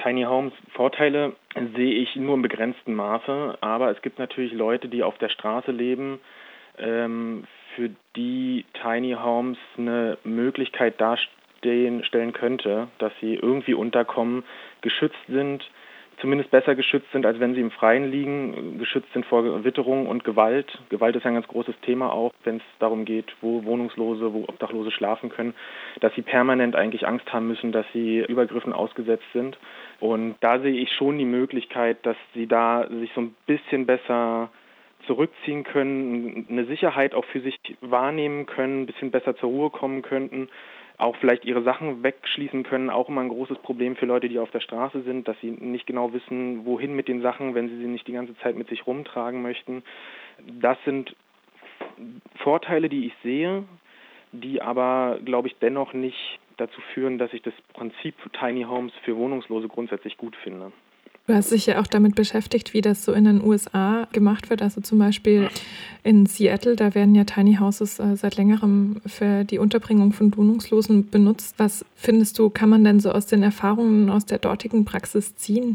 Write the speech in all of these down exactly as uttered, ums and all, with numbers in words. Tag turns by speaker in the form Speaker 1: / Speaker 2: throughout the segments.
Speaker 1: Tiny Homes, Vorteile sehe ich nur im begrenzten Maße, aber es gibt natürlich Leute, die auf der Straße leben, ähm, für die Tiny Homes eine Möglichkeit darstellen stellen könnte, dass sie irgendwie unterkommen, geschützt sind, zumindest besser geschützt sind, als wenn sie im Freien liegen, geschützt sind vor Witterung und Gewalt. Gewalt ist ein ganz großes Thema auch, wenn es darum geht, wo Wohnungslose, wo Obdachlose schlafen können, dass sie permanent eigentlich Angst haben müssen, dass sie Übergriffen ausgesetzt sind. Und da sehe ich schon die Möglichkeit, dass sie da sich so ein bisschen besser zurückziehen können, eine Sicherheit auch für sich wahrnehmen können, ein bisschen besser zur Ruhe kommen könnten, auch vielleicht ihre Sachen wegschließen können, auch immer ein großes Problem für Leute, die auf der Straße sind, dass sie nicht genau wissen, wohin mit den Sachen, wenn sie sie nicht die ganze Zeit mit sich rumtragen möchten. Das sind Vorteile, die ich sehe, die aber, glaube ich, dennoch nicht dazu führen, dass ich das Prinzip Tiny Homes für Wohnungslose grundsätzlich gut finde.
Speaker 2: Du hast dich ja auch damit beschäftigt, wie das so in den U S A gemacht wird. Also zum Beispiel in Seattle, da werden ja Tiny Houses äh, seit längerem für die Unterbringung von Wohnungslosen benutzt. Was findest du, kann man denn so aus den Erfahrungen aus der dortigen Praxis ziehen?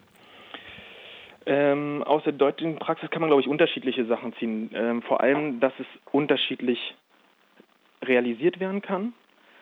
Speaker 1: Ähm, aus der dortigen Praxis kann man, glaube ich, unterschiedliche Sachen ziehen. Ähm, vor allem, dass es unterschiedlich realisiert werden kann,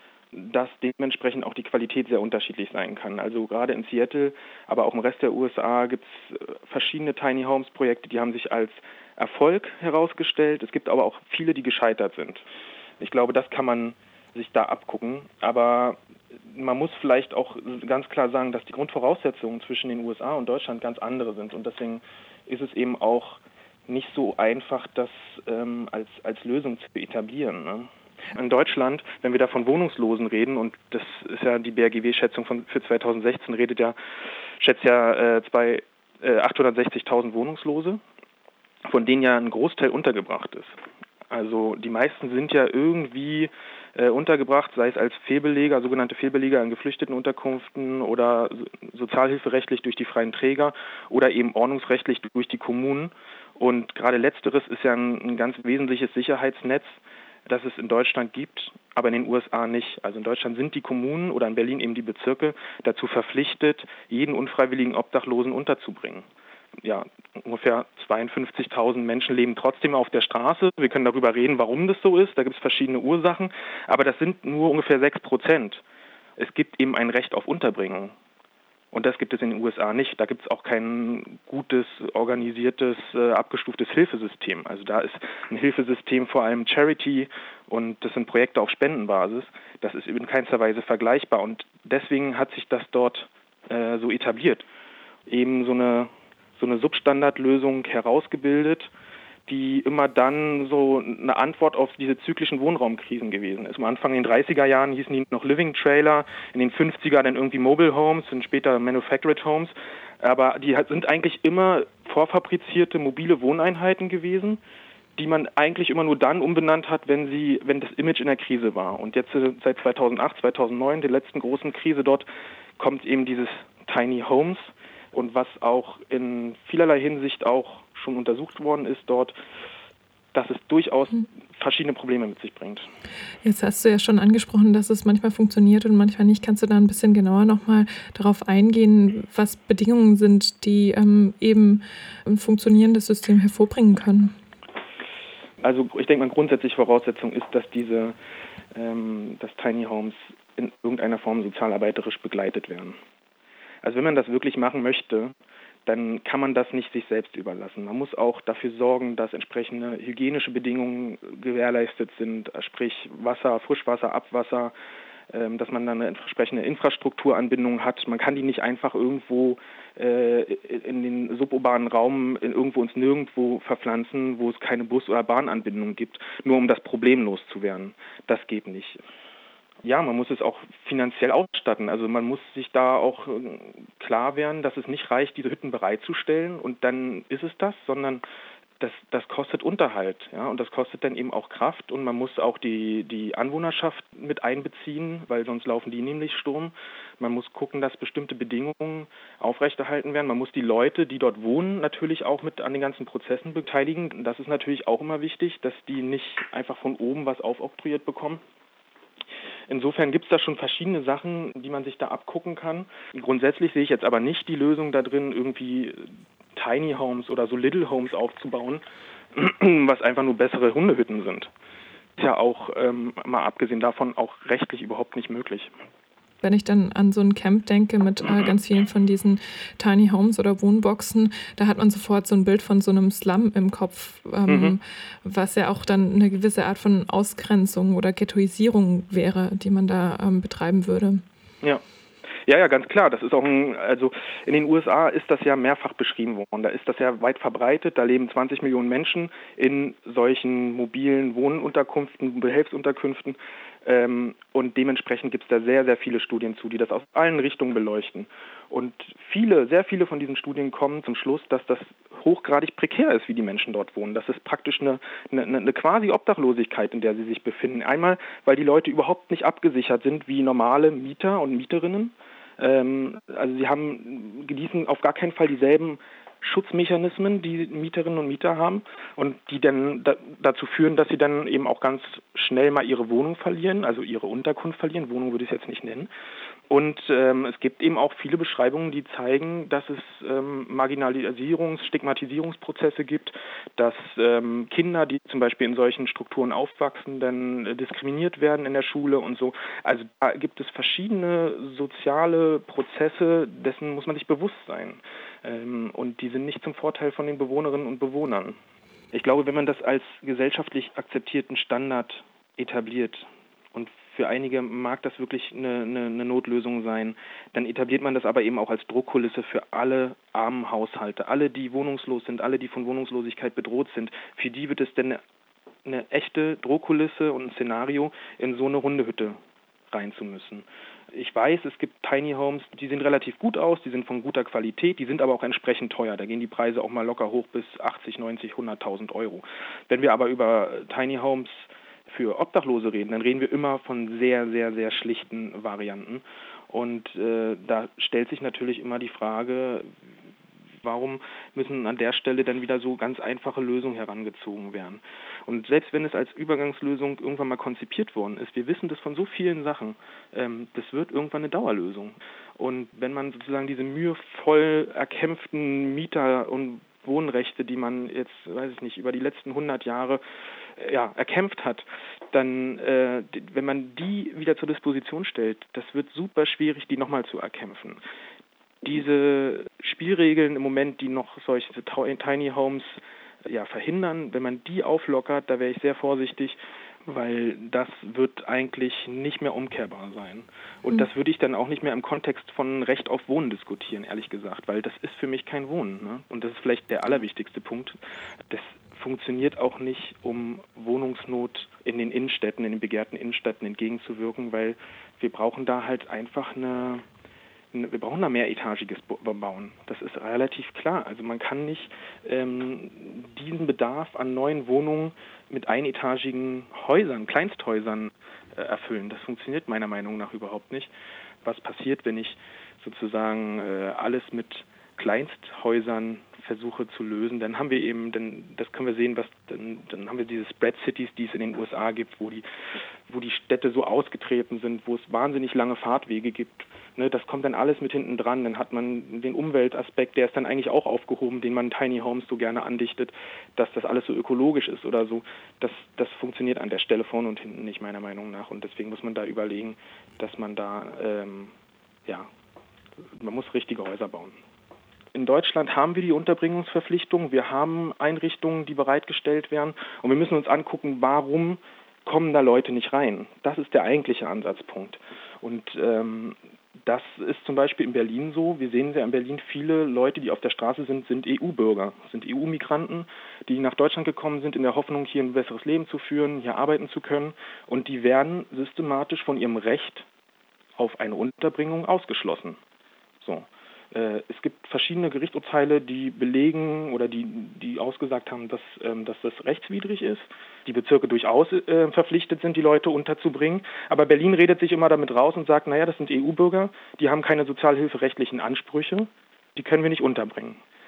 Speaker 1: dass dementsprechend auch die Qualität sehr unterschiedlich sein kann. Also gerade in Seattle, aber auch im Rest der U S A gibt es verschiedene Tiny Homes Projekte, die haben sich als Erfolg herausgestellt. Es gibt aber auch viele, die gescheitert sind. Ich glaube, das kann man sich da abgucken. Aber man muss vielleicht auch ganz klar sagen, dass die Grundvoraussetzungen zwischen den U S A und Deutschland ganz andere sind. Und deswegen ist es eben auch nicht so einfach, das ähm, als, als Lösung zu etablieren, ne? In Deutschland, wenn wir da von Wohnungslosen reden, und das ist ja die B R G W-Schätzung von, für zweitausendsechzehn, redet ja, schätzt ja äh, zwei, äh, achthundertsechzigtausend Wohnungslose, von denen ja ein Großteil untergebracht ist. Also die meisten sind ja irgendwie äh, untergebracht, sei es als Fehlbeleger, sogenannte Fehlbeleger in Geflüchtetenunterkünften oder so, sozialhilferechtlich durch die freien Träger oder eben ordnungsrechtlich durch die Kommunen. Und gerade letzteres ist ja ein, ein ganz wesentliches Sicherheitsnetz, das es in Deutschland gibt, aber in den U S A nicht. Also in Deutschland sind die Kommunen oder in Berlin eben die Bezirke dazu verpflichtet, jeden unfreiwilligen Obdachlosen unterzubringen. Ja, ungefähr zweiundfünfzigtausend Menschen leben trotzdem auf der Straße. Wir können darüber reden, warum das so ist. Da gibt es verschiedene Ursachen, aber das sind nur ungefähr sechs Prozent. Es gibt eben ein Recht auf Unterbringung. Und das gibt es in den U S A nicht. Da gibt es auch kein gutes, organisiertes, äh, abgestuftes Hilfesystem. Also da ist ein Hilfesystem vor allem Charity und das sind Projekte auf Spendenbasis. Das ist in keinster Weise vergleichbar und deswegen hat sich das dort äh, so etabliert. Eben so eine, so eine Substandardlösung herausgebildet, die immer dann so eine Antwort auf diese zyklischen Wohnraumkrisen gewesen ist. Am Anfang in den dreißiger Jahren hießen die noch Living Trailer, in den fünfziger dann irgendwie Mobile Homes und später Manufactured Homes. Aber die sind eigentlich immer vorfabrizierte mobile Wohneinheiten gewesen, die man eigentlich immer nur dann umbenannt hat, wenn sie, wenn das Image in der Krise war. Und jetzt seit zweitausendacht, zweitausendneun, der letzten großen Krise dort, kommt eben dieses Tiny Homes. Und was auch in vielerlei Hinsicht auch schon untersucht worden ist dort, dass es durchaus verschiedene Probleme mit sich bringt.
Speaker 2: Jetzt hast du ja schon angesprochen, dass es manchmal funktioniert und manchmal nicht. Kannst du da ein bisschen genauer nochmal darauf eingehen, was Bedingungen sind, die ähm, eben ein funktionierendes System hervorbringen können?
Speaker 1: Also ich denke mal, grundsätzlich Voraussetzung ist, dass diese ähm, dass Tiny Homes in irgendeiner Form sozialarbeiterisch begleitet werden. Also wenn man das wirklich machen möchte, dann kann man das nicht sich selbst überlassen. Man muss auch dafür sorgen, dass entsprechende hygienische Bedingungen gewährleistet sind, sprich Wasser, Frischwasser, Abwasser, dass man dann eine entsprechende Infrastrukturanbindung hat. Man kann die nicht einfach irgendwo äh, in den suburbanen Raum in irgendwo ins Nirgendwo verpflanzen, wo es keine Bus- oder Bahnanbindung gibt, nur um das Problem loszuwerden. Das geht nicht. Ja, man muss es auch finanziell ausstatten. Also man muss sich da auch klar werden, dass es nicht reicht, diese Hütten bereitzustellen und dann ist es das, sondern das, das kostet Unterhalt, ja, und das kostet dann eben auch Kraft und man muss auch die, die Anwohnerschaft mit einbeziehen, weil sonst laufen die nämlich Sturm. Man muss gucken, dass bestimmte Bedingungen aufrechterhalten werden. Man muss die Leute, die dort wohnen, natürlich auch mit an den ganzen Prozessen beteiligen. Das ist natürlich auch immer wichtig, dass die nicht einfach von oben was aufoktroyiert bekommen. Insofern gibt es da schon verschiedene Sachen, die man sich da abgucken kann. Grundsätzlich sehe ich jetzt aber nicht die Lösung da drin, irgendwie Tiny Homes oder so Little Homes aufzubauen, was einfach nur bessere Hundehütten sind. Ist ja auch, ähm, mal abgesehen davon, auch rechtlich überhaupt nicht möglich.
Speaker 2: Wenn ich dann an so ein Camp denke mit äh, ganz vielen von diesen Tiny Homes oder Wohnboxen, da hat man sofort so ein Bild von so einem Slum im Kopf, ähm, mhm. was ja auch dann eine gewisse Art von Ausgrenzung oder Ghettoisierung wäre, die man da ähm, betreiben würde.
Speaker 1: Ja. Ja, ja, ganz klar. Das ist auch ein, also in den U S A ist das ja mehrfach beschrieben worden. Da ist das ja weit verbreitet. Da leben zwanzig Millionen Menschen in solchen mobilen Wohnunterkünften, Behelfsunterkünften. Ähm, und dementsprechend gibt es da sehr, sehr viele Studien zu, die das aus allen Richtungen beleuchten. Und viele, sehr viele von diesen Studien kommen zum Schluss, dass das hochgradig prekär ist, wie die Menschen dort wohnen. Das ist praktisch eine, eine, eine quasi Obdachlosigkeit, in der sie sich befinden. Einmal, weil die Leute überhaupt nicht abgesichert sind wie normale Mieter und Mieterinnen. Ähm, also sie haben, genießen auf gar keinen Fall dieselben Schutzmechanismen, die Mieterinnen und Mieter haben und die dann da, dazu führen, dass sie dann eben auch ganz schnell mal ihre Wohnung verlieren, also ihre Unterkunft verlieren. Wohnung würde ich es jetzt nicht nennen. Und ähm, es gibt eben auch viele Beschreibungen, die zeigen, dass es ähm, Marginalisierungs-, Stigmatisierungsprozesse gibt, dass ähm, Kinder, die zum Beispiel in solchen Strukturen aufwachsen, dann äh, diskriminiert werden in der Schule und so. Also da gibt es verschiedene soziale Prozesse, dessen muss man sich bewusst sein. Ähm, und die sind nicht zum Vorteil von den Bewohnerinnen und Bewohnern. Ich glaube, wenn man das als gesellschaftlich akzeptierten Standard etabliert, und für einige mag das wirklich eine, eine, eine Notlösung sein, dann etabliert man das aber eben auch als Druckkulisse für alle armen Haushalte. Alle, die wohnungslos sind, alle, die von Wohnungslosigkeit bedroht sind, für die wird es denn eine, eine echte Druckkulisse und ein Szenario, in so eine Hundehütte rein zu müssen. Ich weiß, es gibt Tiny Homes, die sehen relativ gut aus, die sind von guter Qualität, die sind aber auch entsprechend teuer. Da gehen die Preise auch mal locker hoch bis achtzig, neunzig, hunderttausend Euro. Wenn wir aber über Tiny Homes für Obdachlose reden, dann reden wir immer von sehr, sehr, sehr schlichten Varianten. Und äh, da stellt sich natürlich immer die Frage, warum müssen an der Stelle dann wieder so ganz einfache Lösungen herangezogen werden? Und selbst wenn es als Übergangslösung irgendwann mal konzipiert worden ist, wir wissen das von so vielen Sachen, ähm, das wird irgendwann eine Dauerlösung. Und wenn man sozusagen diese mühevoll erkämpften Mieter- und Wohnrechte, die man jetzt, weiß ich nicht, über die letzten hundert Jahre äh, ja, erkämpft hat, dann, äh, die, wenn man die wieder zur Disposition stellt, das wird super schwierig, die nochmal zu erkämpfen. Diese Spielregeln im Moment, die noch solche Tiny Homes ja, verhindern, wenn man die auflockert, da wäre ich sehr vorsichtig, weil das wird eigentlich nicht mehr umkehrbar sein. Und mhm. das würde ich dann auch nicht mehr im Kontext von Recht auf Wohnen diskutieren, ehrlich gesagt, weil das ist für mich kein Wohnen. Ne? Und das ist vielleicht der allerwichtigste Punkt. Das funktioniert auch nicht, um Wohnungsnot in den Innenstädten, in den begehrten Innenstädten entgegenzuwirken, weil wir brauchen da halt einfach eine Wir brauchen da mehretagiges Bauen. Das ist relativ klar. Also man kann nicht ähm, diesen Bedarf an neuen Wohnungen mit einetagigen Häusern, Kleinsthäusern äh, erfüllen. Das funktioniert meiner Meinung nach überhaupt nicht. Was passiert, wenn ich sozusagen äh, alles mit Kleinsthäusern versuche zu lösen, dann haben wir eben, dann, das können wir sehen, was dann, dann haben wir diese Spread Cities, die es in den U S A gibt, wo die, wo die Städte so ausgetreten sind, wo es wahnsinnig lange Fahrtwege gibt. Ne, das kommt dann alles mit hinten dran. Dann hat man den Umweltaspekt, der ist dann eigentlich auch aufgehoben, den man Tiny Homes so gerne andichtet, dass das alles so ökologisch ist oder so. Das, das funktioniert an der Stelle vorne und hinten nicht, meiner Meinung nach. Und deswegen muss man da überlegen, dass man da, ähm, ja, man muss richtige Häuser bauen. In Deutschland haben wir die Unterbringungsverpflichtung, wir haben Einrichtungen, die bereitgestellt werden und wir müssen uns angucken, warum kommen da Leute nicht rein. Das ist der eigentliche Ansatzpunkt. Und ähm, das ist zum Beispiel in Berlin so. Wir sehen ja in Berlin, viele Leute, die auf der Straße sind, sind E U-Bürger, sind E U-Migranten, die nach Deutschland gekommen sind in der Hoffnung, hier ein besseres Leben zu führen, hier arbeiten zu können. Und die werden systematisch von ihrem Recht auf eine Unterbringung ausgeschlossen. So. Es gibt verschiedene Gerichtsurteile, die belegen oder die, die ausgesagt haben, dass, ähm, dass das rechtswidrig ist. Die Bezirke durchaus äh, verpflichtet sind, die Leute unterzubringen. Aber Berlin redet sich immer damit raus und sagt, naja, das sind E U-Bürger, die haben keine sozialhilferechtlichen Ansprüche, die können wir nicht unterbringen.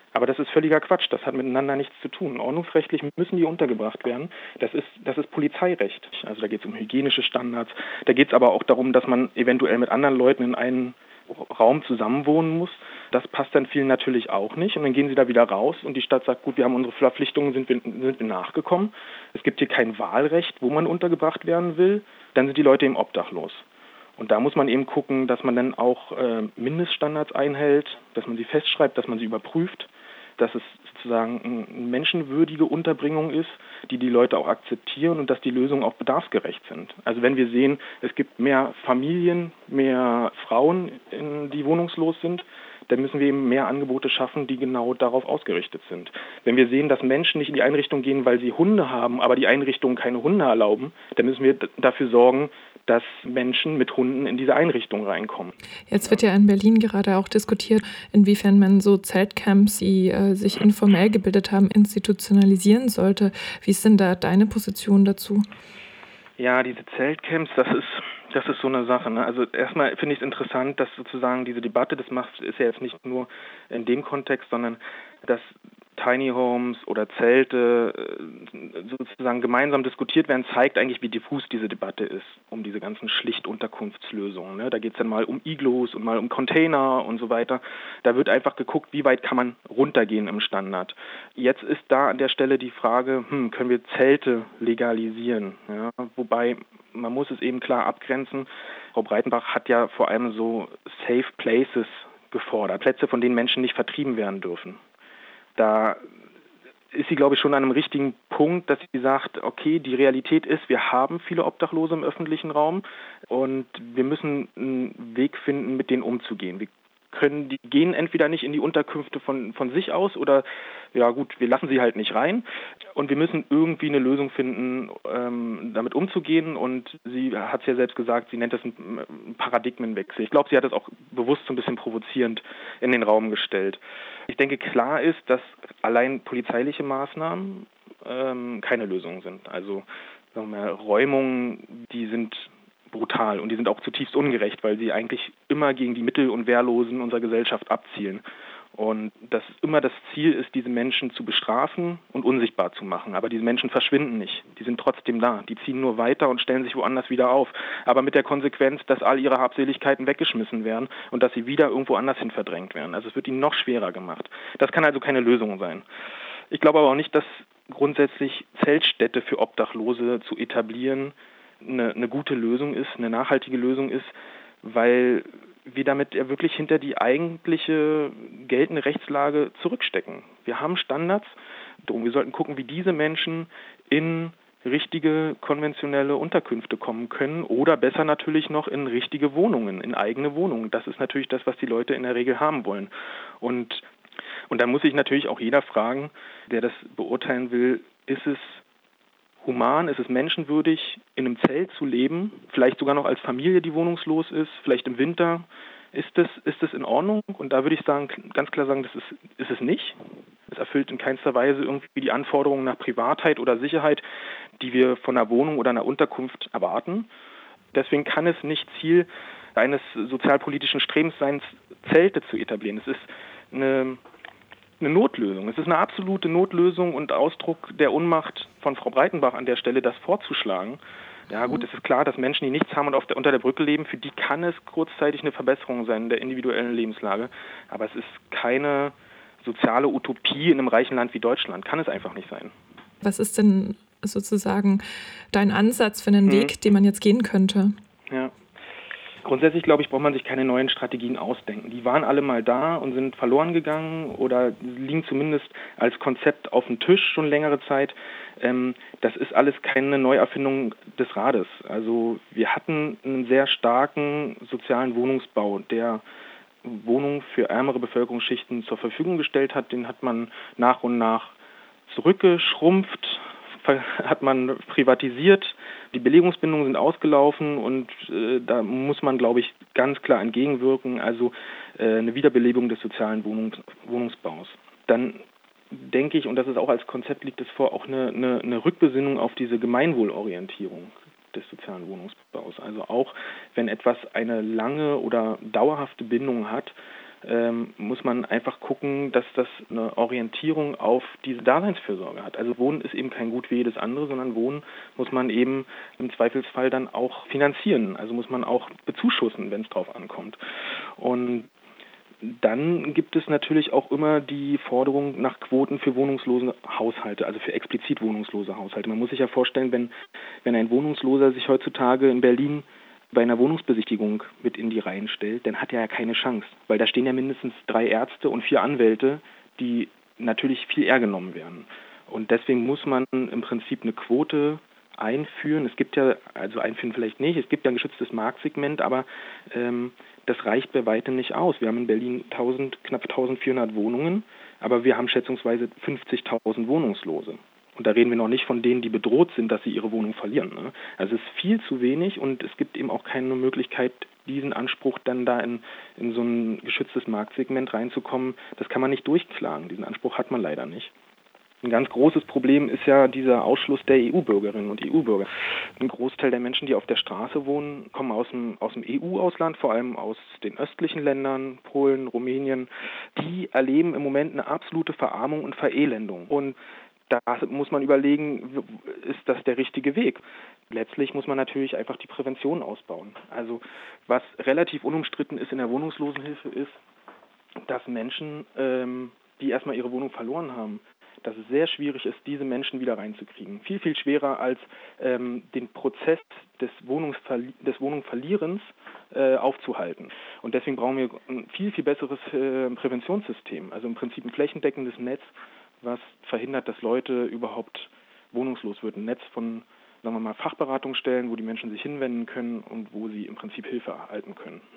Speaker 1: Aber das ist völliger Quatsch, das hat miteinander nichts zu tun. Ordnungsrechtlich müssen die untergebracht werden. Das ist, das ist Polizeirecht. Also da geht es um hygienische Standards. Da geht es aber auch darum, dass man eventuell mit anderen Leuten in einen Raum zusammenwohnen muss. Das passt dann vielen natürlich auch nicht. Und dann gehen sie da wieder raus und die Stadt sagt, gut, wir haben unsere Verpflichtungen, sind wir, sind wir nachgekommen. Es gibt hier kein Wahlrecht, wo man untergebracht werden will. Dann sind die Leute eben obdachlos. Und da muss man eben gucken, dass man dann auch äh, Mindeststandards einhält, dass man sie festschreibt, dass man sie überprüft, dass es sozusagen eine menschenwürdige Unterbringung ist, die die Leute auch akzeptieren und dass die Lösungen auch bedarfsgerecht sind. Also wenn wir sehen, es gibt mehr Familien, mehr Frauen, die wohnungslos sind, dann müssen wir eben mehr Angebote schaffen, die genau darauf ausgerichtet sind. Wenn wir sehen, dass Menschen nicht in die Einrichtung gehen, weil sie Hunde haben, aber die Einrichtungen keine Hunde erlauben, dann müssen wir d- dafür sorgen, dass Menschen mit Hunden in diese Einrichtung reinkommen.
Speaker 2: Jetzt wird ja in Berlin gerade auch diskutiert, inwiefern man so Zeltcamps, die äh, sich informell gebildet haben, institutionalisieren sollte. Wie ist denn da deine Position dazu?
Speaker 1: Ja, diese Zeltcamps, das ist das ist so eine Sache. Ne? Also erstmal finde ich es interessant, dass sozusagen diese Debatte, das macht, ist ja jetzt nicht nur in dem Kontext, sondern dass Tiny Homes oder Zelte äh, sozusagen gemeinsam diskutiert werden, zeigt eigentlich, wie diffus diese Debatte ist um diese ganzen Schlichtunterkunftslösungen. Ne? Da geht es dann mal um Iglus und mal um Container und so weiter. Da wird einfach geguckt, wie weit kann man runtergehen im Standard. Jetzt ist da an der Stelle die Frage, hm, können wir Zelte legalisieren? Ja? Wobei man muss es eben klar abgrenzen. Frau Breitenbach hat ja vor allem so Safe Places gefordert, Plätze, von denen Menschen nicht vertrieben werden dürfen. Da ist sie, glaube ich, schon an einem richtigen Punkt, dass sie sagt, okay, die Realität ist, wir haben viele Obdachlose im öffentlichen Raum und wir müssen einen Weg finden, mit denen umzugehen. Wir können, die gehen entweder nicht in die Unterkünfte von, von sich aus oder, ja gut, wir lassen sie halt nicht rein und wir müssen irgendwie eine Lösung finden, ähm, damit umzugehen und sie hat es ja selbst gesagt, sie nennt das einen Paradigmenwechsel. Ich glaube, sie hat das auch bewusst so ein bisschen provozierend in den Raum gestellt. Ich denke, klar ist, dass allein polizeiliche Maßnahmen ähm, keine Lösung sind. Also sagen wir, Räumungen, die sind brutal und die sind auch zutiefst ungerecht, weil sie eigentlich immer gegen die Mittel- und Wehrlosen unserer Gesellschaft abzielen. Und dass immer das Ziel ist, diese Menschen zu bestrafen und unsichtbar zu machen. Aber diese Menschen verschwinden nicht. Die sind trotzdem da. Die ziehen nur weiter und stellen sich woanders wieder auf. Aber mit der Konsequenz, dass all ihre Habseligkeiten weggeschmissen werden und dass sie wieder irgendwo anders hin verdrängt werden. Also es wird ihnen noch schwerer gemacht. Das kann also keine Lösung sein. Ich glaube aber auch nicht, dass grundsätzlich Zeltstädte für Obdachlose zu etablieren eine, eine gute Lösung ist, eine nachhaltige Lösung ist, weil wir damit ja wirklich hinter die eigentliche geltende Rechtslage zurückstecken. Wir haben Standards, wir sollten gucken, wie diese Menschen in richtige konventionelle Unterkünfte kommen können oder besser natürlich noch in richtige Wohnungen, in eigene Wohnungen. Das ist natürlich das, was die Leute in der Regel haben wollen. Und, und dann muss sich natürlich auch jeder fragen, der das beurteilen will, ist es human, ist es menschenwürdig, in einem Zelt zu leben, vielleicht sogar noch als Familie, die wohnungslos ist, vielleicht im Winter. Ist das, ist das in Ordnung? Und da würde ich sagen, ganz klar sagen, das ist, ist es nicht. Es erfüllt in keinster Weise irgendwie die Anforderungen nach Privatheit oder Sicherheit, die wir von einer Wohnung oder einer Unterkunft erwarten. Deswegen kann es nicht Ziel eines sozialpolitischen Strebens sein, Zelte zu etablieren. Es ist eine eine Notlösung. Es ist eine absolute Notlösung und Ausdruck der Unmacht von Frau Breitenbach an der Stelle, das vorzuschlagen. Ja gut, es ist klar, dass Menschen, die nichts haben und auf der, unter der Brücke leben, für die kann es kurzzeitig eine Verbesserung sein der individuellen Lebenslage. Aber es ist keine soziale Utopie in einem reichen Land wie Deutschland. Kann es einfach nicht sein.
Speaker 2: Was ist denn sozusagen dein Ansatz für einen hm. Weg, den man jetzt gehen könnte?
Speaker 1: Ja. Grundsätzlich, glaube ich, braucht man sich keine neuen Strategien ausdenken. Die waren alle mal da und sind verloren gegangen oder liegen zumindest als Konzept auf dem Tisch schon längere Zeit. Ähm, das ist alles keine Neuerfindung des Rades. Also wir hatten einen sehr starken sozialen Wohnungsbau, der Wohnungen für ärmere Bevölkerungsschichten zur Verfügung gestellt hat. Den hat man nach und nach zurückgeschrumpft, hat man privatisiert, die Belegungsbindungen sind ausgelaufen und äh, da muss man, glaube ich, ganz klar entgegenwirken, also äh, eine Wiederbelebung des sozialen Wohnungs- Wohnungsbaus. Dann denke ich, und das ist auch als Konzept liegt es vor, auch eine, eine, eine Rückbesinnung auf diese Gemeinwohlorientierung des sozialen Wohnungsbaus. Also auch wenn etwas eine lange oder dauerhafte Bindung hat, ähm, muss man einfach gucken, dass das eine Orientierung auf diese Daseinsfürsorge hat. Also Wohnen ist eben kein Gut wie jedes andere, sondern Wohnen muss man eben im Zweifelsfall dann auch finanzieren. Also muss man auch bezuschussen, wenn es drauf ankommt. Und dann gibt es natürlich auch immer die Forderung nach Quoten für wohnungslose Haushalte, also für explizit wohnungslose Haushalte. Man muss sich ja vorstellen, wenn, wenn ein Wohnungsloser sich heutzutage in Berlin bei einer Wohnungsbesichtigung mit in die Reihen stellt, dann hat er ja keine Chance, weil da stehen ja mindestens drei Ärzte und vier Anwälte, die natürlich viel eher genommen werden. Und deswegen muss man im Prinzip eine Quote einführen. Es gibt ja, also einführen vielleicht nicht, es gibt ja ein geschütztes Marktsegment, aber ähm, das reicht bei weitem nicht aus. Wir haben in Berlin tausend, knapp eintausendvierhundert Wohnungen, aber wir haben schätzungsweise fünfzigtausend Wohnungslose. Und da reden wir noch nicht von denen, die bedroht sind, dass sie ihre Wohnung verlieren. Ne? Also es ist viel zu wenig und es gibt eben auch keine Möglichkeit, diesen Anspruch dann da in, in so ein geschütztes Marktsegment reinzukommen. Das kann man nicht durchklagen. Diesen Anspruch hat man leider nicht. Ein ganz großes Problem ist ja dieser Ausschluss der E U-Bürgerinnen und E U-Bürger. Ein Großteil der Menschen, die auf der Straße wohnen, kommen aus dem, aus dem E U-Ausland, vor allem aus den östlichen Ländern, Polen, Rumänien. Die erleben im Moment eine absolute Verarmung und Verelendung. Und da muss man überlegen, ist das der richtige Weg? Letztlich muss man natürlich einfach die Prävention ausbauen. Also was relativ unumstritten ist in der Wohnungslosenhilfe ist, dass Menschen, ähm, die erstmal ihre Wohnung verloren haben, dass es sehr schwierig ist, diese Menschen wieder reinzukriegen. Viel, viel schwerer als ähm, den Prozess des, Wohnungsverli- des Wohnungsverlierens äh, aufzuhalten. Und deswegen brauchen wir ein viel, viel besseres äh, Präventionssystem. Also im Prinzip ein flächendeckendes Netz, was verhindert, dass Leute überhaupt wohnungslos wird. Ein Netz von, sagen wir mal, Fachberatungsstellen, wo die Menschen sich hinwenden können und wo sie im Prinzip Hilfe erhalten können.